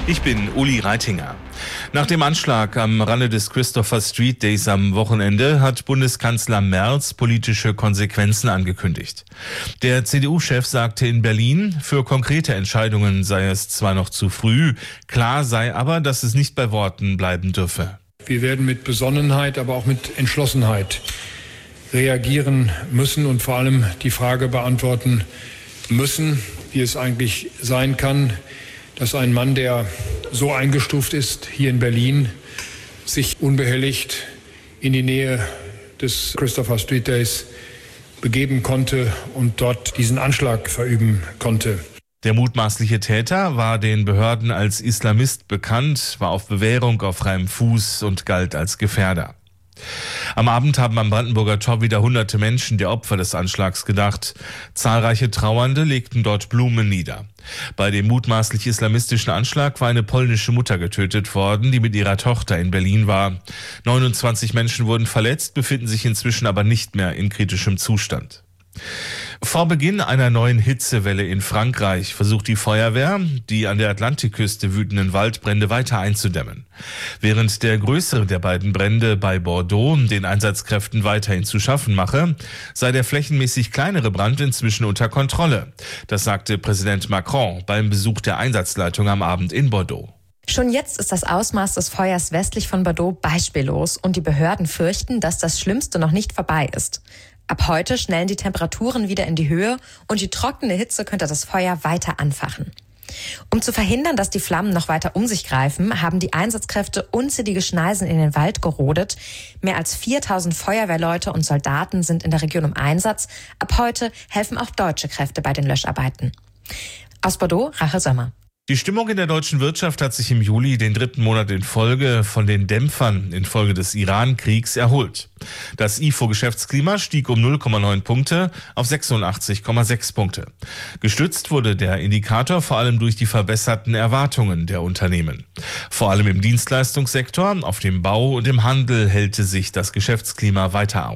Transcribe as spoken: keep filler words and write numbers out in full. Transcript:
Ich bin Uli Reitinger. Nach dem Anschlag am Rande des Christopher Street Days am Wochenende hat Bundeskanzler Merz politische Konsequenzen angekündigt. Der C D U-Chef sagte in Berlin, für konkrete Entscheidungen sei es zwar noch zu früh, klar sei aber, dass es nicht bei Worten bleiben dürfe. Wir werden mit Besonnenheit, aber auch mit Entschlossenheit reagieren müssen und vor allem die Frage beantworten müssen, wie es eigentlich sein kann, dass ein Mann, der so eingestuft ist hier in Berlin, sich unbehelligt in die Nähe des Christopher Street Days begeben konnte und dort diesen Anschlag verüben konnte. Der mutmaßliche Täter war den Behörden als Islamist bekannt, war auf Bewährung auf freiem Fuß und galt als Gefährder. Am Abend haben am Brandenburger Tor wieder hunderte Menschen der Opfer des Anschlags gedacht. Zahlreiche Trauernde legten dort Blumen nieder. Bei dem mutmaßlich islamistischen Anschlag war eine polnische Mutter getötet worden, die mit ihrer Tochter in Berlin war. neunundzwanzig Menschen wurden verletzt, befinden sich inzwischen aber nicht mehr in kritischem Zustand. Vor Beginn einer neuen Hitzewelle in Frankreich versucht die Feuerwehr, die an der Atlantikküste wütenden Waldbrände weiter einzudämmen. Während der größere der beiden Brände bei Bordeaux den Einsatzkräften weiterhin zu schaffen mache, sei der flächenmäßig kleinere Brand inzwischen unter Kontrolle. Das sagte Präsident Macron beim Besuch der Einsatzleitung am Abend in Bordeaux. Schon jetzt ist das Ausmaß des Feuers westlich von Bordeaux beispiellos und die Behörden fürchten, dass das Schlimmste noch nicht vorbei ist. Ab heute schnellen die Temperaturen wieder in die Höhe und die trockene Hitze könnte das Feuer weiter anfachen. Um zu verhindern, dass die Flammen noch weiter um sich greifen, haben die Einsatzkräfte unzählige Schneisen in den Wald gerodet. Mehr als viertausend Feuerwehrleute und Soldaten sind in der Region im Einsatz. Ab heute helfen auch deutsche Kräfte bei den Löscharbeiten. Aus Bordeaux, Rachel Sommer. Die Stimmung in der deutschen Wirtschaft hat sich im Juli den dritten Monat in Folge von den Dämpfern infolge des Iran-Kriegs erholt. Das I F O-Geschäftsklima stieg um null Komma neun Punkte auf sechsundachtzig Komma sechs Punkte. Gestützt wurde der Indikator vor allem durch die verbesserten Erwartungen der Unternehmen. Vor allem im Dienstleistungssektor, auf dem Bau und im Handel hellte sich das Geschäftsklima weiter auf.